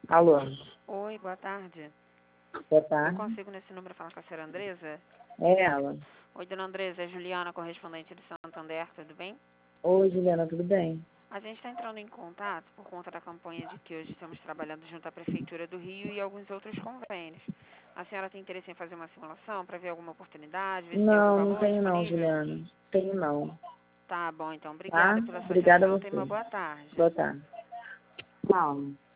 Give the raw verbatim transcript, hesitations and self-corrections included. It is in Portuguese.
Alô? Oi, boa tarde. Boa tarde. Eu consigo nesse número falar com a senhora Andresa? É ela. Oi, dona Andresa, é Juliana, correspondente de Santander, tudo bem? Oi, Juliana, tudo bem? A gente está entrando em contato por conta da campanha de que hoje estamos trabalhando junto à Prefeitura do Rio e alguns outros convênios. A senhora tem interesse em fazer uma simulação para ver alguma oportunidade, ver se tem algum Não, não valor tenho não, disponível? Juliana. Tenho não. Tá bom, então. Tá? Obrigada pela sua Obrigada a atenção. Tenha uma você. boa tarde. Boa tarde. Calma.